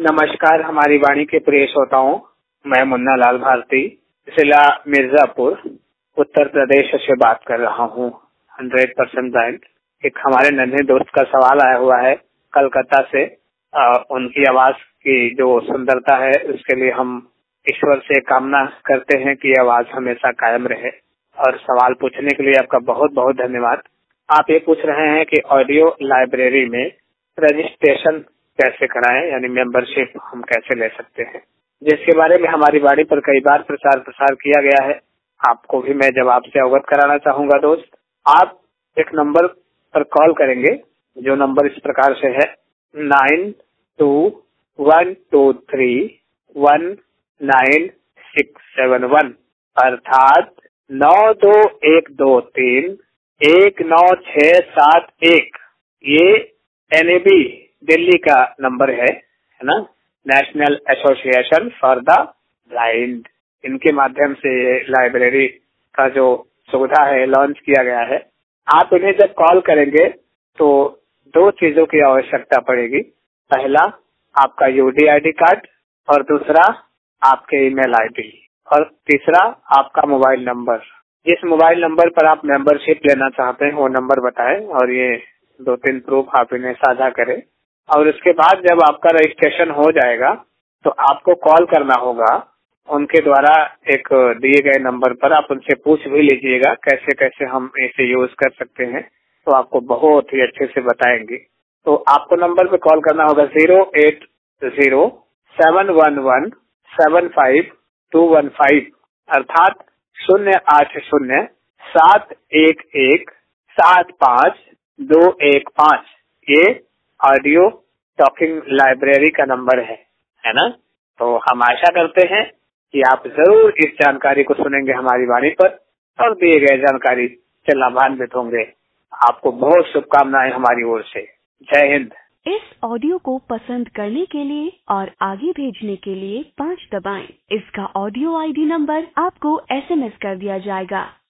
नमस्कार हमारी वाणी के प्रिय श्रोताओं, मैं मुन्ना लाल भारती जिला मिर्जापुर उत्तर प्रदेश से बात कर रहा हूँ। 100% ब्रांड। एक हमारे नन्हे दोस्त का सवाल आया हुआ है कलकत्ता से। उनकी आवाज की जो सुंदरता है उसके लिए हम ईश्वर से कामना करते हैं कि आवाज हमेशा कायम रहे। और सवाल पूछने के लिए आपका बहुत बहुत धन्यवाद। आप ये पूछ रहे हैं कि ऑडियो लाइब्रेरी में रजिस्ट्रेशन कैसे कराएं, यानी मेंबरशिप हम कैसे ले सकते हैं, जिसके बारे में हमारी वाणी पर कई बार प्रचार प्रसार किया गया है। आपको भी मैं जवाब से अवगत कराना चाहूंगा। दोस्त, आप एक नंबर पर कॉल करेंगे जो नंबर इस प्रकार से है 9212319671 अर्थात 9212319671। ये NAB दिल्ली का नंबर है ना, national association for the blind. इनके माध्यम से ये लाइब्रेरी का जो सुविधा है लॉन्च किया गया है। आप इन्हें जब कॉल करेंगे तो दो चीजों की आवश्यकता पड़ेगी। पहला आपका UDID कार्ड और दूसरा आपके ईमेल ID और तीसरा आपका मोबाइल नंबर। जिस मोबाइल नंबर पर आप मेंबरशिप लेना चाहते हैं वो नंबर बताएं और ये 2-3 प्रूफ आप इन्हें साझा करें। और उसके बाद जब आपका रजिस्ट्रेशन हो जाएगा तो आपको कॉल करना होगा उनके द्वारा एक दिए गए नंबर पर। आप उनसे पूछ भी लीजिएगा कैसे कैसे हम इसे यूज कर सकते हैं, तो आपको बहुत ही अच्छे से बताएंगे। तो आपको नंबर पे कॉल करना होगा 08071175215 अर्थात 08071175215। ये ऑडियो टॉकिंग लाइब्रेरी का नंबर है ना। तो हम आशा करते हैं कि आप जरूर इस जानकारी को सुनेंगे हमारी वाणी पर और दिए गए जानकारी से लाभान्वित होंगे। आपको बहुत शुभकामनाएं हमारी ओर से। जय हिंद। इस ऑडियो को पसंद करने के लिए और आगे भेजने के लिए 5 दबाएं। इसका ऑडियो ID नंबर आपको SMS कर दिया जाएगा।